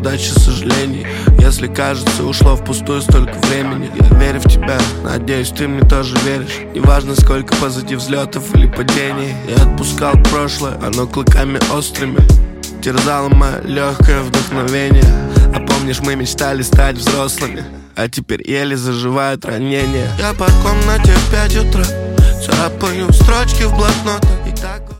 неудач и сожалений. Если кажется, ушло впустую столько времени, я верю в тебя, надеюсь, ты мне тоже веришь. Неважно, сколько позади взлетов или падений, я отпускал прошлое, оно клыками острыми терзало мое легкое вдохновение. А помнишь, мы мечтали стать взрослыми, а теперь еле заживают ранения. Я по комнате в 5 утра царапаю строчки в блокнотах.